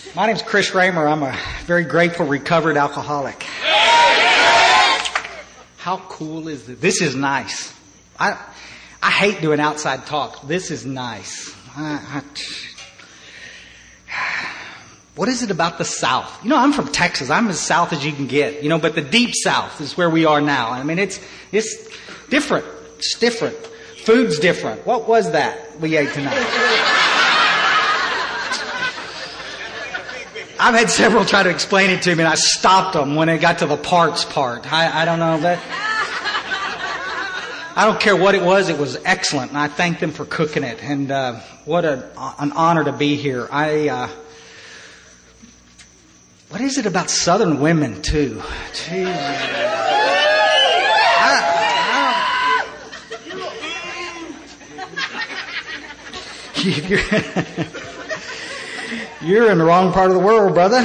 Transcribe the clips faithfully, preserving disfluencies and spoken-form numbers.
My name's Chris Raymer. I'm a very grateful recovered alcoholic. How cool is this? This is nice. I I hate doing outside talk. This is nice. I, I, what is it about the South? You know, I'm from Texas. I'm as South as you can get. You know, but the deep South is where we are now. I mean, it's it's different. It's different. Food's different. What was that we ate tonight? I've had several try to explain it to me, and I stopped them when it got to the parts part. I, I don't know that. I don't care what it was. It was excellent, and I thank them for cooking it. And uh, what a, an honor to be here. I. Uh, what is it about Southern women too? Jeez. I, I, you're, You're in the wrong part of the world, brother.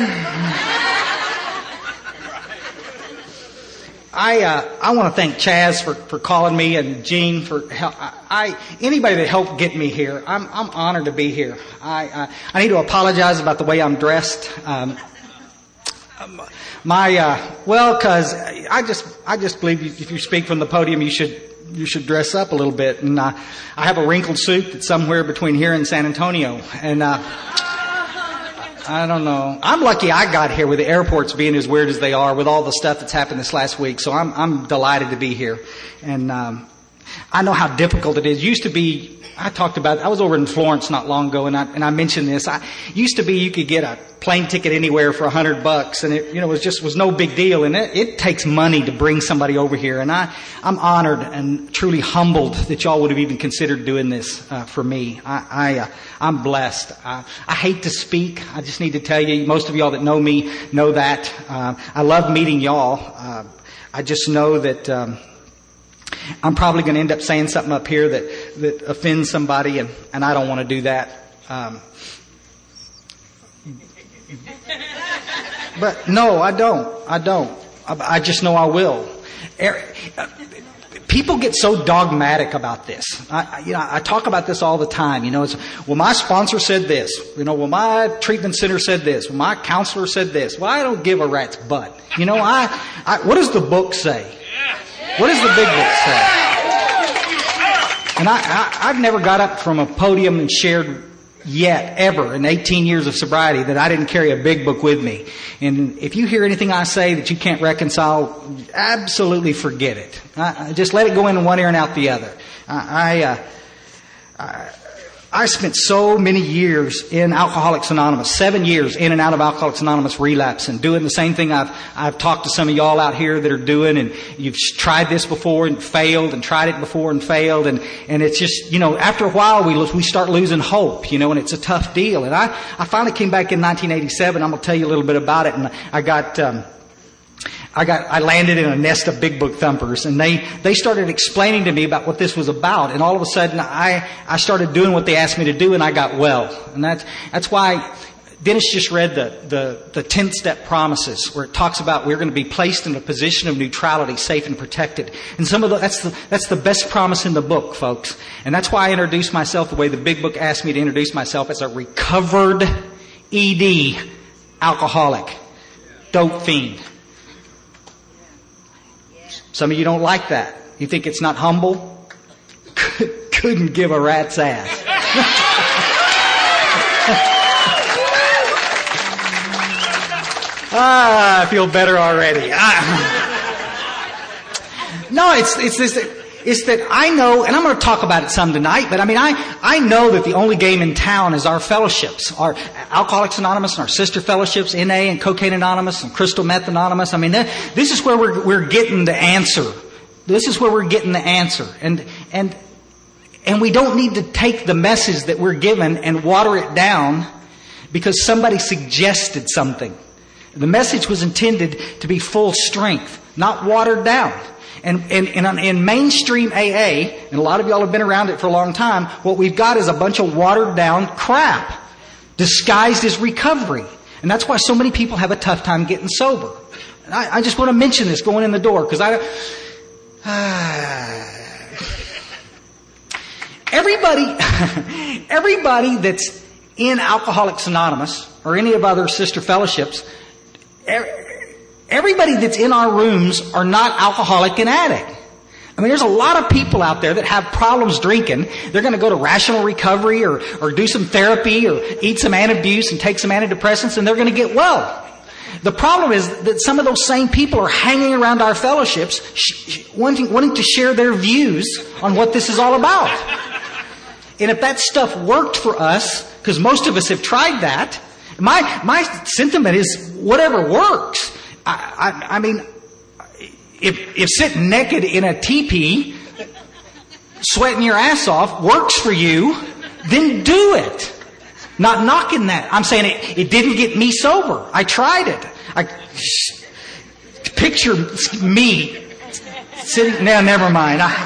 I uh, I want to thank Chaz for, for calling me and Gene for help. I, I anybody that helped get me here. I'm I'm honored to be here. I uh, I need to apologize about the way I'm dressed. Um, my uh, well, because I just I just believe if you speak from the podium, you should. You should dress up a little bit. And uh, I have a wrinkled suit that's somewhere between here and San Antonio. And uh, I don't know. I'm lucky I got here with the airports being as weird as they are with all the stuff that's happened this last week. So I'm I'm delighted to be here. And um, I know how difficult it is. Used to be, I talked about, I was over in Florence not long ago, and I and I mentioned this. I used to be you could get a plane ticket anywhere for a hundred bucks, and it you know was just was no big deal. And it, it takes money to bring somebody over here, and I I'm honored and truly humbled that y'all would have even considered doing this uh, for me. I, I uh, I'm blessed. I, I hate to speak. I just need to tell you, most of y'all that know me know that. Uh, I love meeting y'all. Uh, I just know that. Um, I'm probably going to end up saying something up here that, that offends somebody, and, and I don't want to do that. Um, but no, I don't. I don't. I, I just know I will. People get so dogmatic about this. I, you know, I talk about this all the time. You know, it's, well, my sponsor said this. You know, well, my treatment center said this. Well, my counselor said this. Well, I don't give a rat's butt. You know, I, I what does the book say? What does the big book say? And I, I, I've never got up from a podium and shared yet, ever, in eighteen years of sobriety, that I didn't carry a big book with me. And if you hear anything I say that you can't reconcile, absolutely forget it. I, I just let it go in one ear and out the other. I, I, uh, I I spent so many years in Alcoholics Anonymous, seven years in and out of Alcoholics Anonymous relapse, and doing the same thing I've I've talked to some of y'all out here that are doing, and you've tried this before and failed, and tried it before and failed, and and it's just, you know, after a while we we start losing hope, you know, and it's a tough deal. And I I finally came back in nineteen eighty-seven. I'm gonna tell you a little bit about it, and I got. Um, I got, I landed in a nest of big book thumpers, and they, they started explaining to me about what this was about, and all of a sudden I, I started doing what they asked me to do, and I got well. And that's, that's why Dennis just read the, the, the ten step promises, where it talks about we're going to be placed in a position of neutrality, safe and protected. And some of the, that's the, that's the best promise in the book, folks. And that's why I introduced myself the way the big book asked me to introduce myself, as a recovered E D alcoholic, dope fiend. Some of you don't like that. You think it's not humble? Couldn't give a rat's ass. ah, I feel better already. Ah. No, it's it's this. It's that I know, and I'm going to talk about it some tonight, but I mean, I, I know that the only game in town is our fellowships, our Alcoholics Anonymous and our sister fellowships, N A and Cocaine Anonymous and Crystal Meth Anonymous. I mean, this is where we're, we're getting the answer. This is where we're getting the answer. And, and, and we don't need to take the message that we're given and water it down because somebody suggested something. The message was intended to be full strength, not watered down. And, and, and in mainstream A A, and a lot of y'all have been around it for a long time, what we've got is a bunch of watered down crap disguised as recovery. And that's why so many people have a tough time getting sober. And I, I just want to mention this going in the door, because I, uh, everybody, everybody that's in Alcoholics Anonymous or any of other sister fellowships, everybody that's in our rooms are not alcoholic and addict. I mean, there's a lot of people out there that have problems drinking. They're going to go to rational recovery or, or do some therapy or eat some antabuse and take some antidepressants, and they're going to get well. The problem is that some of those same people are hanging around our fellowships sh- sh- wanting, wanting to share their views on what this is all about. And if that stuff worked for us, because most of us have tried that, my my sentiment is whatever works. I, I, I mean, if if sitting naked in a teepee, sweating your ass off, works for you, then do it. Not knocking that. I'm saying it, it didn't get me sober. I tried it. I picture me sitting. No, never mind. I,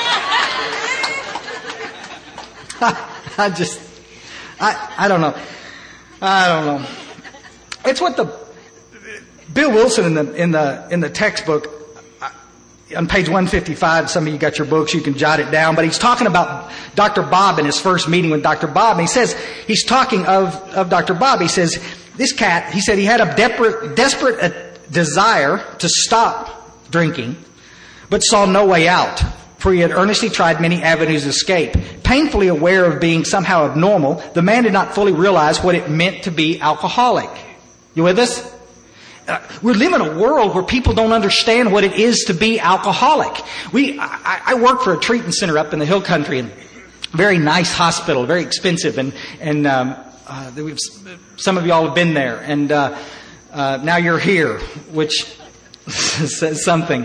I, I just, I, I don't know. I don't know. It's what the Bill Wilson in the in the in the textbook on page one fifty-five. Some of you got your books; you can jot it down. But he's talking about Doctor Bob in his first meeting with Doctor Bob, and he says he's talking of of Doctor Bob. He says this cat. He said he had a desperate desperate desire to stop drinking, but saw no way out. For he had earnestly tried many avenues of escape. Painfully aware of being somehow abnormal, the man did not fully realize what it meant to be alcoholic. You with us? Uh, we live in a world where people don't understand what it is to be alcoholic. We, I, I work for a treatment center up in the hill country, and very nice hospital, very expensive, and and um, uh, we've, some of y'all have been there, and uh, uh, now you're here, which says something.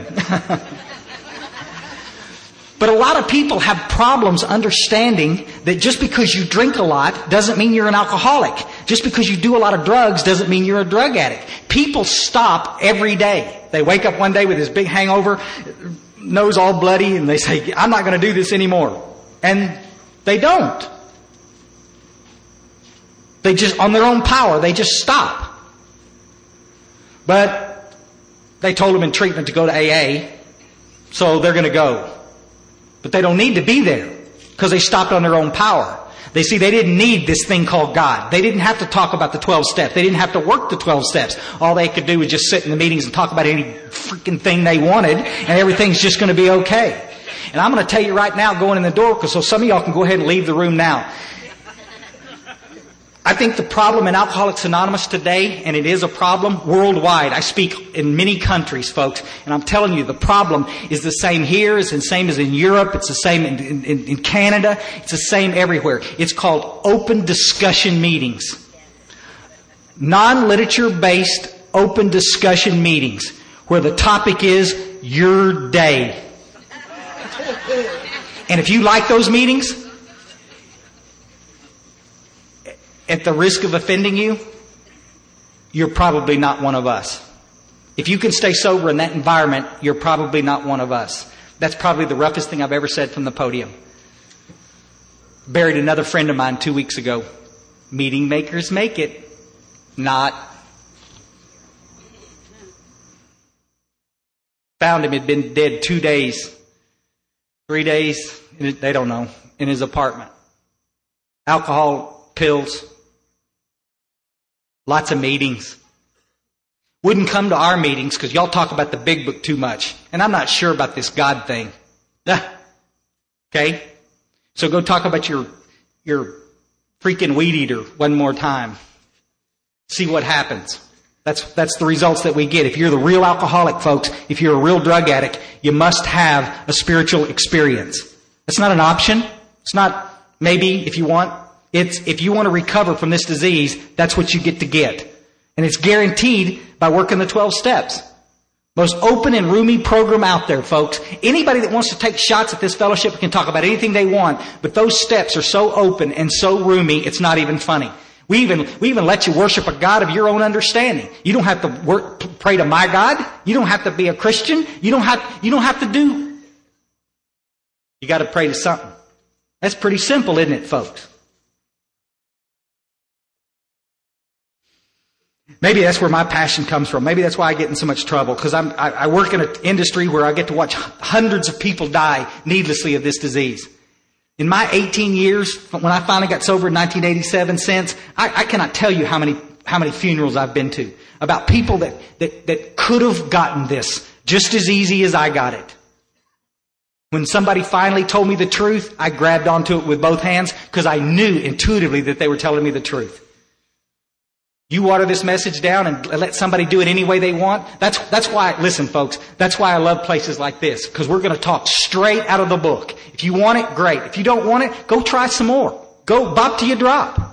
But a lot of people have problems understanding that just because you drink a lot doesn't mean you're an alcoholic. Just because you do a lot of drugs doesn't mean you're a drug addict. People stop every day. They wake up one day with this big hangover, nose all bloody, and they say, I'm not going to do this anymore. And they don't. They just, on their own power, they just stop. But they told them in treatment to go to A A, so they're going to go. But they don't need to be there because they stopped on their own power. They see they didn't need this thing called God. They didn't have to talk about the twelve steps. They didn't have to work the twelve steps. All they could do was just sit in the meetings and talk about any freaking thing they wanted, and everything's just going to be okay. And I'm going to tell you right now, going in the door, because so some of y'all can go ahead and leave the room now. I think the problem in Alcoholics Anonymous today, and it is a problem worldwide. I speak in many countries, folks, and I'm telling you, the problem is the same here, it's the same as in Europe, it's the same in, in, in Canada, it's the same everywhere. It's called open discussion meetings. Non-literature based open discussion meetings, where the topic is your day. And if you like those meetings, at the risk of offending you, you're probably not one of us. If you can stay sober in that environment, you're probably not one of us. That's probably the roughest thing I've ever said from the podium. Buried another friend of mine two weeks ago. Meeting makers make it. Not. Found him, he'd been dead two days. Three days, they don't know, in his apartment. Alcohol, pills. Lots of meetings. Wouldn't come to our meetings because y'all talk about the big book too much. And I'm not sure about this God thing. Okay? So go talk about your, your freaking weed eater one more time. See what happens. That's, that's the results that we get. If you're the real alcoholic, folks, if you're a real drug addict, you must have a spiritual experience. That's not an option. It's not maybe if you want. It's, if you want to recover from this disease, that's what you get to get. And it's guaranteed by working the twelve steps. Most open and roomy program out there, folks. Anybody that wants to take shots at this fellowship can talk about anything they want, but those steps are so open and so roomy, it's not even funny. We even, we even let you worship a God of your own understanding. You don't have to work, pray to my God. You don't have to be a Christian. You don't have, you don't have to do, you got to pray to something. That's pretty simple, isn't it, folks? Maybe that's where my passion comes from. Maybe that's why I get in so much trouble, because I'm, I, I work in an industry where I get to watch hundreds of people die needlessly of this disease. In my eighteen years, when I finally got sober in nineteen eighty-seven, since, I, I cannot tell you how many how many funerals I've been to about people that, that, that could have gotten this just as easy as I got it. When somebody finally told me the truth, I grabbed onto it with both hands because I knew intuitively that they were telling me the truth. You water this message down and let somebody do it any way they want. That's, that's why, listen folks, that's why I love places like this, because we're going to talk straight out of the book. If you want it, great. If you don't want it, go try some more. Go bop till you drop.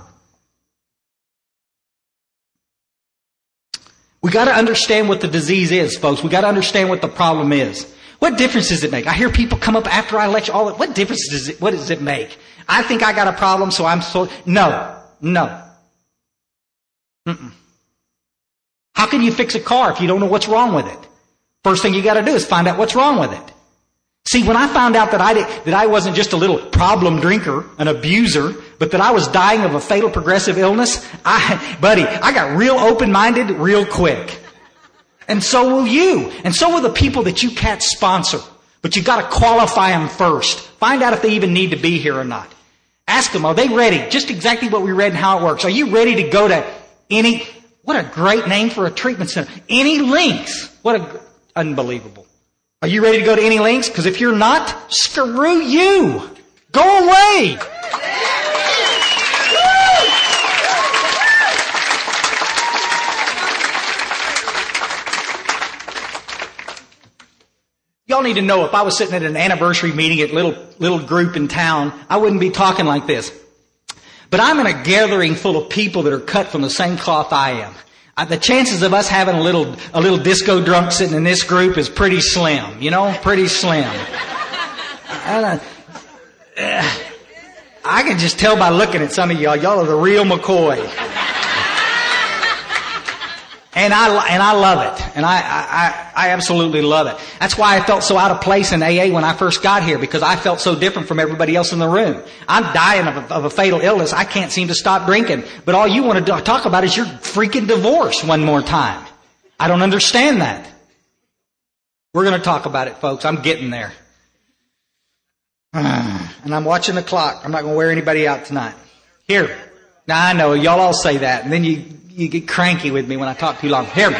We got to understand what the disease is, folks. We got to understand what the problem is. What difference does it make? I hear people come up after I lecture all that. What difference does it, what does it make? I think I got a problem, so I'm so, no, no. Mm-mm. How can you fix a car if you don't know what's wrong with it? First thing you got to do is find out what's wrong with it. See, when I found out that I did, that I wasn't just a little problem drinker, an abuser, but that I was dying of a fatal progressive illness, I, buddy, I got real open-minded real quick. And so will you. And so will the people that you can't sponsor. But you got to qualify them first. Find out if they even need to be here or not. Ask them, are they ready? Just exactly what we read and how it works. Are you ready to go to any, what a great name for a treatment center. Any links. What a, unbelievable. Are you ready to go to any links? Because if you're not, screw you. Go away. Y'all need to know, if I was sitting at an anniversary meeting at a little, little group in town, I wouldn't be talking like this. But I'm in a gathering full of people that are cut from the same cloth I am. I, the chances of us having a little, a little disco drunk sitting in this group is pretty slim. You know, pretty slim. I, uh, I can just tell by looking at some of y'all, y'all are the real McCoy. And I, and I love it. And I, I, I absolutely love it. That's why I felt so out of place in A A when I first got here, because I felt so different from everybody else in the room. I'm dying of a, of a fatal illness. I can't seem to stop drinking. But all you want to talk about is your freaking divorce one more time. I don't understand that. We're going to talk about it, folks. I'm getting there. And I'm watching the clock. I'm not going to wear anybody out tonight. Here. Now I know y'all all say that, and then you, You get cranky with me when I talk too long. Hear me.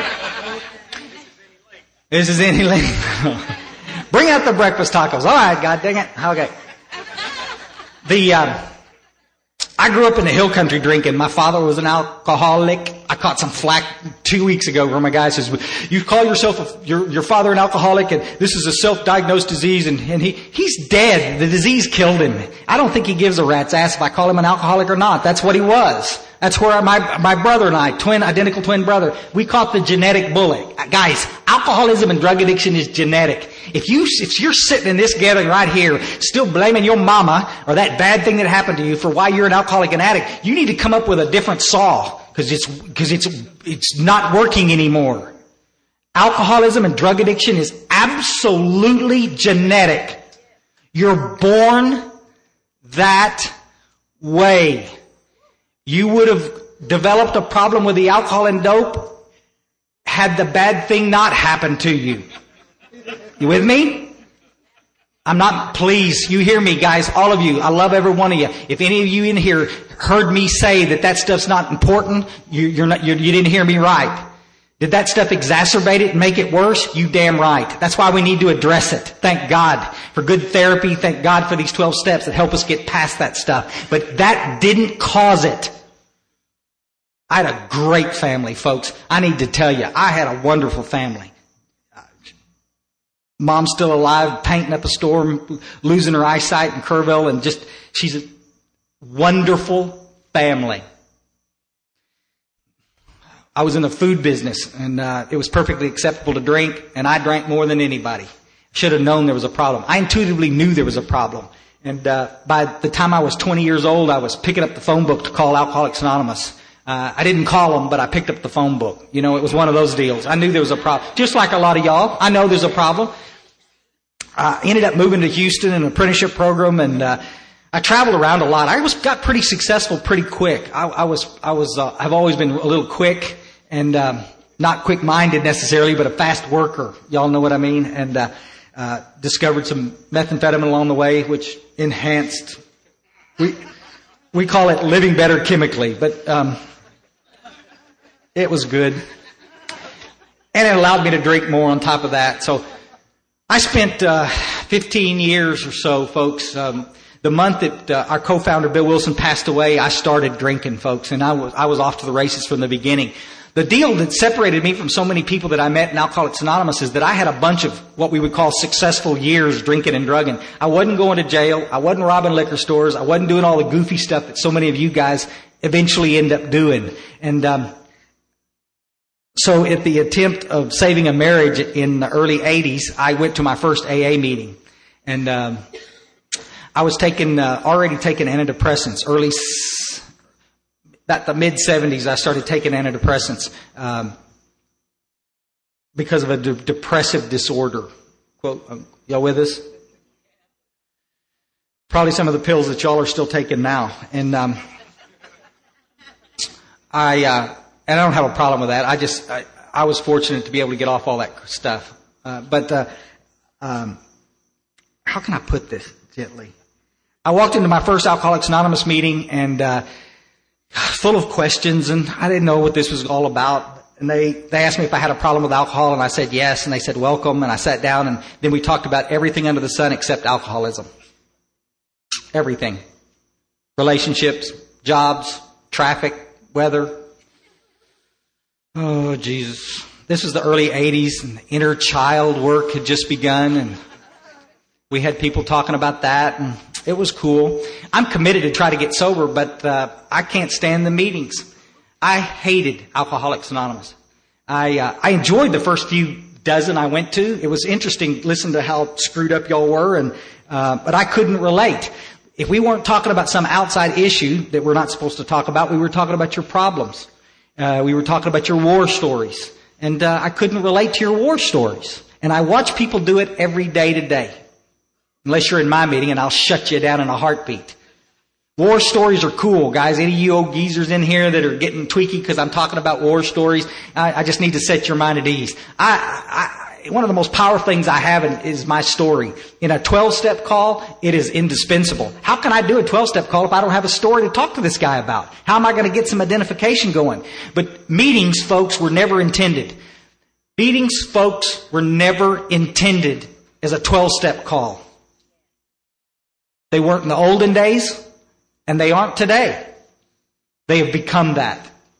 This is any length. Bring out the breakfast tacos. All right, God dang it. Okay. The uh, I grew up in the hill country drinking. My father was an alcoholic. I caught some flack two weeks ago where my guy says, "You call yourself a, your your father an alcoholic, and this is a self-diagnosed disease, and, and he he's dead. The disease killed him." I don't think he gives a rat's ass if I call him an alcoholic or not. That's what he was. That's where my my brother and I, twin, identical twin brother, we caught the genetic bullet. Guys, alcoholism and drug addiction is genetic. If you if you're sitting in this gathering right here, still blaming your mama or that bad thing that happened to you for why you're an alcoholic and addict, you need to come up with a different saw because it's because it's it's not working anymore. Alcoholism and drug addiction is absolutely genetic. You're born that way. You would have developed a problem with the alcohol and dope had the bad thing not happened to you. You with me? I'm not, please, you hear me, guys, all of you. I love every one of you. If any of you in here heard me say that that stuff's not important, you, you're not, you're, you didn't hear me right. Did that stuff exacerbate it and make it worse? You damn right. That's why we need to address it. Thank God for good therapy. Thank God for these twelve steps that help us get past that stuff. But that didn't cause it. I had a great family, folks. I need to tell you, I had a wonderful family. Mom's still alive, painting up a store, losing her eyesight in Kerrville, and just, she's a wonderful family. I was in the food business, and uh, it was perfectly acceptable to drink, and I drank more than anybody. Should have known there was a problem. I intuitively knew there was a problem. And uh, by the time I was twenty years old, I was picking up the phone book to call Alcoholics Anonymous. Uh, I didn't call them, but I picked up the phone book. You know, it was one of those deals. I knew there was a problem. Just like a lot of y'all, I know there's a problem. I ended up moving to Houston in an apprenticeship program, and uh, I traveled around a lot. I was got pretty successful pretty quick. I, I was, I was, uh, I've always been a little quick and um, not quick-minded necessarily, but a fast worker. Y'all know what I mean. And uh, uh, discovered some methamphetamine along the way, which enhanced We we call it living better chemically, but um, it was good. And it allowed me to drink more on top of that. So I spent uh, fifteen years or so, folks. Um, the month that uh, our co-founder Bill Wilson passed away, I started drinking, folks, and I was I was off to the races from the beginning. The deal that separated me from so many people that I met in Alcoholics Anonymous is that I had a bunch of what we would call successful years drinking and drugging. I wasn't going to jail. I wasn't robbing liquor stores. I wasn't doing all the goofy stuff that so many of you guys eventually end up doing. And um, so at the attempt of saving a marriage in the early eighties, I went to my first A A meeting. And um, I was taking, uh, already taking antidepressants early... S- About the mid-seventies, I started taking antidepressants um, because of a de- depressive disorder. Quote, um, y'all with us? Probably some of the pills that y'all are still taking now. And um, I uh, and I don't have a problem with that. I just I, I was fortunate to be able to get off all that stuff. Uh, but uh, um, how can I put this gently? I walked into my first Alcoholics Anonymous meeting and. Uh, full of questions, and I didn't know what this was all about. And they, they asked me if I had a problem with alcohol, and I said yes, and they said welcome, and I sat down, and then we talked about everything under the sun except alcoholism. Everything. Relationships, jobs, traffic, weather. Oh, Jesus. This was the early eighties, and inner child work had just begun, and we had people talking about that, and it was cool. I'm committed to try to get sober, but uh, I can't stand the meetings. I hated Alcoholics Anonymous. I uh, I enjoyed the first few dozen I went to. It was interesting to listen to how screwed up y'all were, and uh, but I couldn't relate. If we weren't talking about some outside issue that we're not supposed to talk about, we were talking about your problems. Uh, we were talking about your war stories, and uh, I couldn't relate to your war stories. And I watch people do it every day to day. Unless you're in my meeting, and I'll shut you down in a heartbeat. War stories are cool, guys. Any of you old geezers in here that are getting tweaky because I'm talking about war stories, I, I just need to set your mind at ease. I, I, one of the most powerful things I have in, is my story. In a twelve-step call, it is indispensable. How can I do a twelve-step call if I don't have a story to talk to this guy about? How am I going to get some identification going? But meetings, folks, were never intended. Meetings, folks, were never intended as a twelve-step call. They weren't in the olden days, and they aren't today. They have become that.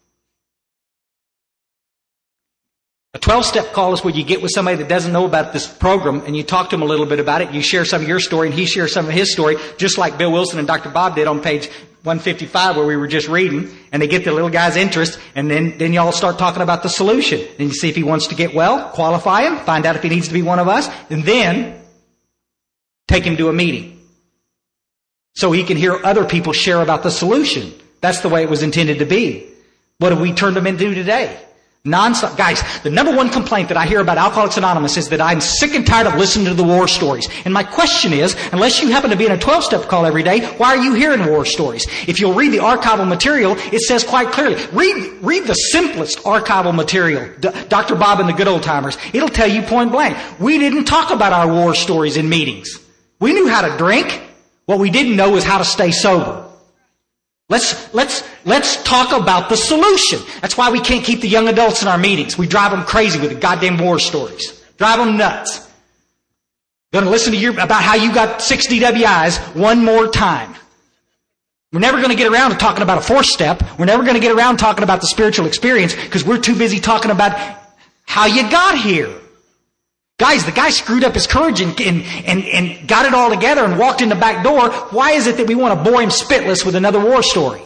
A twelve-step call is where you get with somebody that doesn't know about this program, and you talk to them a little bit about it. You share some of your story, and he shares some of his story, just like Bill Wilson and Doctor Bob did on page one fifty-five, where we were just reading. And they get the little guy's interest, and then, then y'all start talking about the solution. Then you see if he wants to get well, qualify him, find out if he needs to be one of us, and then take him to a meeting. So he can hear other people share about the solution. That's the way it was intended to be. What have we turned them into today? Non-stop. Guys, the number one complaint that I hear about Alcoholics Anonymous is that I'm sick and tired of listening to the war stories. And my question is, unless you happen to be in a twelve-step call every day, why are you hearing war stories? If you'll read the archival material, it says quite clearly, read, read the simplest archival material, Doctor Bob and the Good Old Timers. It'll tell you point blank. We didn't talk about our war stories in meetings. We knew how to drink. What we didn't know is how to stay sober. Let's, let's, let's talk about the solution. That's why we can't keep the young adults in our meetings. We drive them crazy with the goddamn war stories. Drive them nuts. Going to listen to your, about how you got six D W Is one more time. We're never going to get around to talking about a fourth step. We're never going to get around talking about the spiritual experience because we're too busy talking about how you got here. Guys, the guy screwed up his courage and, and, and, and got it all together and walked in the back door. Why is it that we want to bore him spitless with another war story?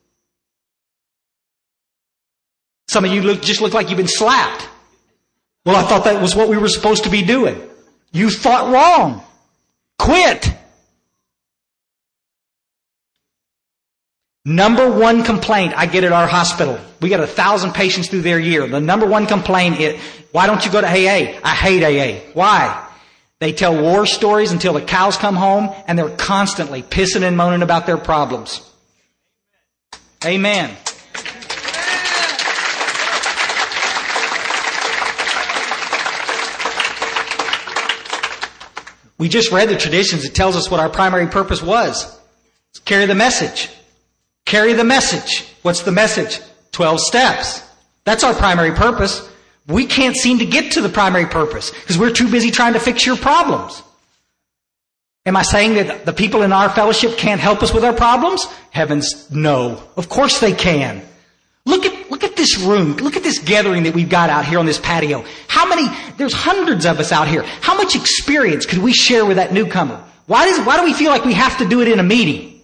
Some of you look, just look like you've been slapped. Well, I thought that was what we were supposed to be doing. You thought wrong. Quit. Number one complaint I get at our hospital. We got a thousand patients through their year. The number one complaint is, why don't you go to A A? I hate A A. Why? They tell war stories until the cows come home, and they're constantly pissing and moaning about their problems. Amen. We just read the traditions. It tells us what our primary purpose was. Carry the message. Carry the message. What's the message? Twelve steps. That's our primary purpose. We can't seem to get to the primary purpose because we're too busy trying to fix your problems. Am I saying that the people in our fellowship can't help us with our problems? Heavens, no. Of course they can. Look at, look at this room. Look at this gathering that we've got out here on this patio. How many, there's hundreds of us out here. How much experience could we share with that newcomer? Why does, why do we feel like we have to do it in a meeting?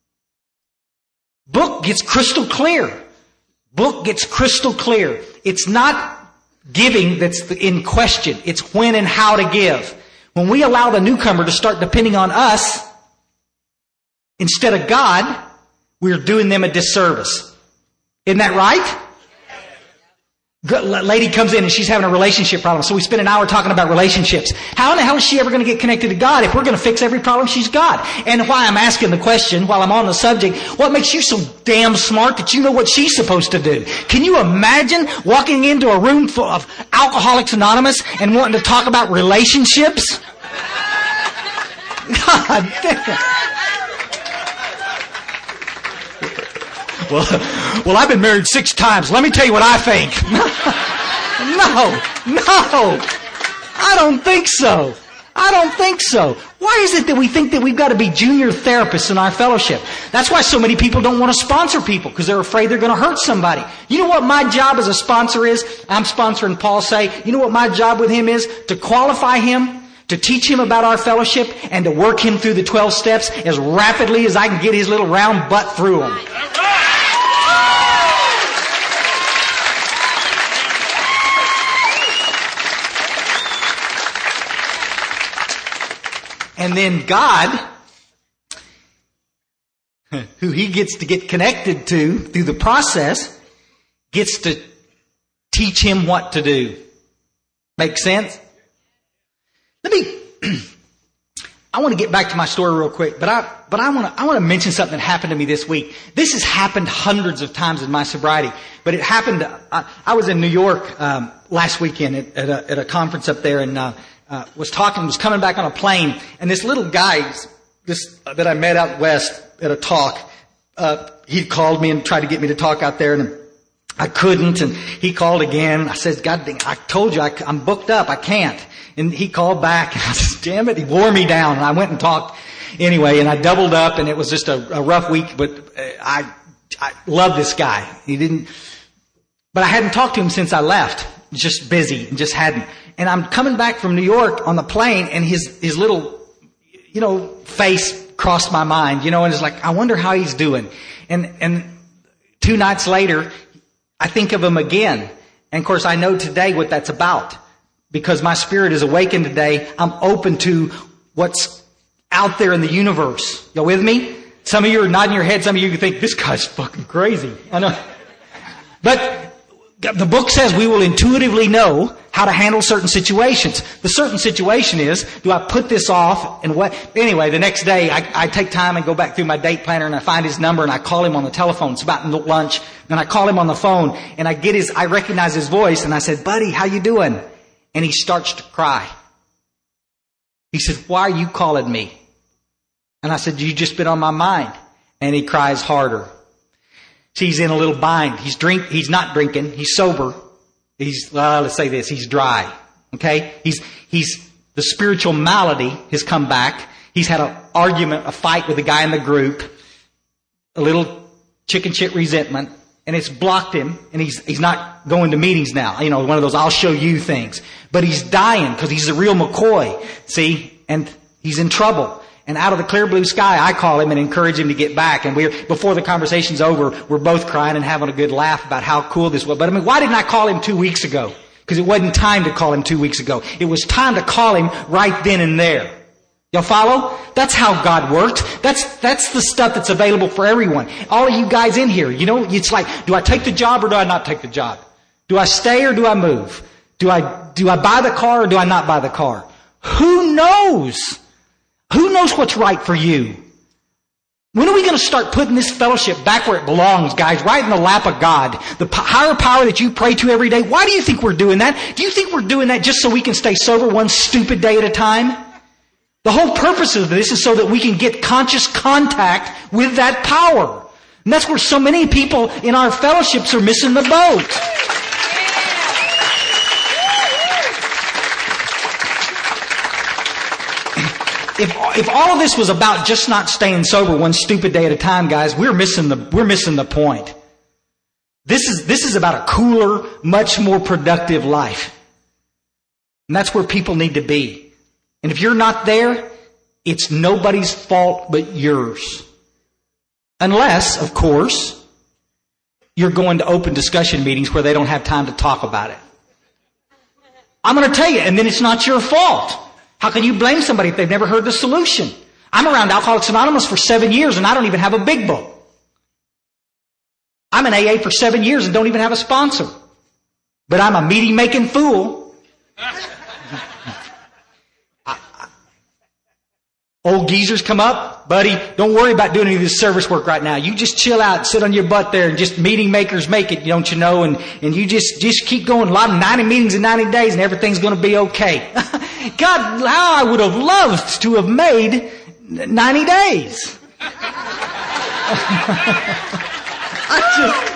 Book gets crystal clear. Book gets crystal clear. It's not giving that's in question. It's when and how to give. When we allow the newcomer to start depending on us instead of God, we're doing them a disservice. Isn't that right? Lady comes in and she's having a relationship problem. So we spend an hour talking about relationships. How in the hell is she ever going to get connected to God if we're going to fix every problem she's got? And why I'm asking the question while I'm on the subject, what makes you so damn smart that you know what she's supposed to do? Can you imagine walking into a room full of Alcoholics Anonymous and wanting to talk about relationships? God damn. Well, well, I've been married six times. Let me tell you what I think. No, no, I don't think so. I don't think so. Why is it that we think that we've got to be junior therapists in our fellowship? That's why so many people don't want to sponsor people, because they're afraid they're going to hurt somebody. You know what my job as a sponsor is? I'm sponsoring Paul Say. You know what my job with him is? To qualify him, to teach him about our fellowship, and to work him through the twelve steps as rapidly as I can get his little round butt through them. And then God, who he gets to get connected to through the process, gets to teach him what to do. Make sense? Let me, I want to get back to my story real quick, but I, but I want to, I want to mention something that happened to me this week. This has happened hundreds of times in my sobriety, but it happened, I, I was in New York, um, last weekend at, at a, at a conference up there, and, uh, Uh, was talking, was coming back on a plane, and this little guy, this uh, that I met out west at a talk, uh, he called me and tried to get me to talk out there, and I couldn't, and he called again. I said, God dang, I told you I, I'm booked up, I can't. And he called back, and I said, damn it, he wore me down, and I went and talked anyway, and I doubled up, and it was just a, a rough week, but I, I love this guy. He didn't, but I hadn't talked to him since I left. Just busy, and just hadn't. And I'm coming back from New York on the plane, and his, his little, you know, face crossed my mind, you know, and it's like, I wonder how he's doing. And, and two nights later, I think of him again. And of course, I know today what that's about. Because my spirit is awakened today, I'm open to what's out there in the universe. Y'all with me? Some of you are nodding your head, some of you think, this guy's fucking crazy. I know. But the book says we will intuitively know how to handle certain situations. The certain situation is, do I put this off and what? Anyway, the next day I, I take time and go back through my date planner and I find his number and I call him on the telephone. It's about lunch. And I call him on the phone and I get his, I recognize his voice and I said, buddy, how you doing? And he starts to cry. He said, why are you calling me? And I said, you just been on my mind. And he cries harder. See, he's in a little bind. He's drink, he's not drinking. He's sober. He's, uh, let's say this, he's dry. Okay? He's, he's, the spiritual malady has come back. He's had an argument, a fight with a guy in the group. A little chicken shit resentment. And it's blocked him. And he's, he's not going to meetings now. You know, one of those I'll show you things. But he's dying because he's a real McCoy. See? And he's in trouble. And out of the clear blue sky, I call him and encourage him to get back. And we're, before the conversation's over, we're both crying and having a good laugh about how cool this was. But I mean, why didn't I call him two weeks ago? Because it wasn't time to call him two weeks ago. It was time to call him right then and there. Y'all follow? That's how God worked. That's, that's the stuff that's available for everyone. All of you guys in here, you know, it's like, do I take the job or do I not take the job? Do I stay or do I move? Do I, do I buy the car or do I not buy the car? Who knows? Who knows what's right for you? When are we going to start putting this fellowship back where it belongs, guys? Right in the lap of God. The higher power that you pray to every day. Why do you think we're doing that? Do you think we're doing that just so we can stay sober one stupid day at a time? The whole purpose of this is so that we can get conscious contact with that power. And that's where so many people in our fellowships are missing the boat. If, if all of this was about just not staying sober one stupid day at a time, guys, we're missing the, we're missing the point. This is, this is about a cooler, much more productive life. And that's where people need to be. And if you're not there, it's nobody's fault but yours. Unless, of course, you're going to open discussion meetings where they don't have time to talk about it. I'm going to tell you, and then it's not your fault. How can you blame somebody if they've never heard the solution? I'm around Alcoholics Anonymous for seven years and I don't even have a big book. I'm in A A for seven years and don't even have a sponsor. But I'm a meeting-making fool. Old geezers come up, buddy, don't worry about doing any of this service work right now. You just chill out, sit on your butt there, and just meeting makers make it, don't you know? And, and you just, just keep going. A lot of ninety meetings in ninety days and everything's going to be okay. God, how I would have loved to have made ninety days. I just...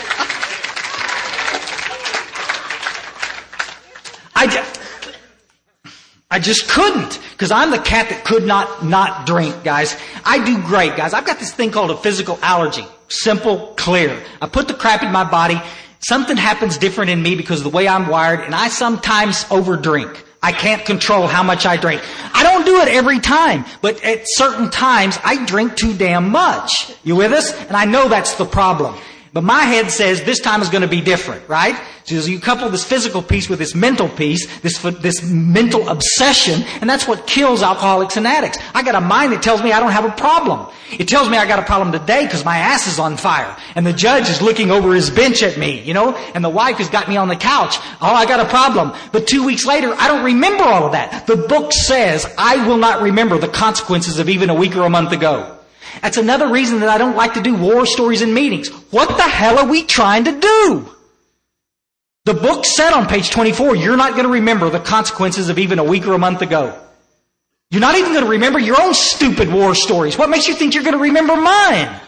I just... I just couldn't, because I'm the cat that could not not drink, guys. I do great, guys. I've got this thing called a physical allergy. Simple, clear. I put the crap in my body. Something happens different in me because of the way I'm wired, and I sometimes overdrink. I can't control how much I drink. I don't do it every time, but at certain times, I drink too damn much. You with us? And I know that's the problem. But my head says this time is going to be different, right? So you couple this physical piece with this mental piece, this this mental obsession, and that's what kills alcoholics and addicts. I got a mind that tells me I don't have a problem. It tells me I got a problem today because my ass is on fire, and the judge is looking over his bench at me, you know, and the wife has got me on the couch. Oh, I got a problem. But two weeks later, I don't remember all of that. The book says I will not remember the consequences of even a week or a month ago. That's another reason that I don't like to do war stories in meetings. What the hell are we trying to do? The book said on page twenty-four, you're not going to remember the consequences of even a week or a month ago. You're not even going to remember your own stupid war stories. What makes you think you're going to remember mine?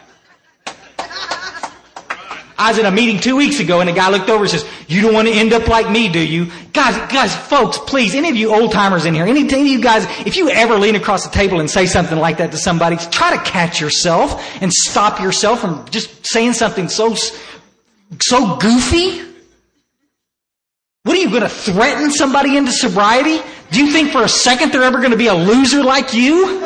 I was in a meeting two weeks ago and a guy looked over and says, you don't want to end up like me, do you? Guys, guys, folks, please, any of you old timers in here, any, any of you guys, if you ever lean across the table and say something like that to somebody, try to catch yourself and stop yourself from just saying something so, so goofy. What are you going to threaten somebody into sobriety? Do you think for a second they're ever going to be a loser like you?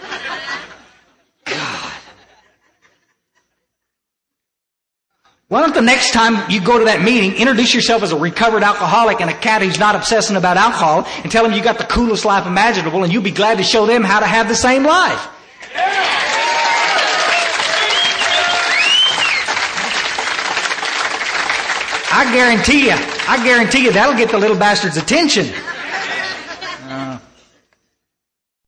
Why don't the next time you go to that meeting, introduce yourself as a recovered alcoholic and a cat who's not obsessing about alcohol and tell them you got the coolest life imaginable and you'll be glad to show them how to have the same life. I guarantee you, I guarantee you that'll get the little bastard's attention.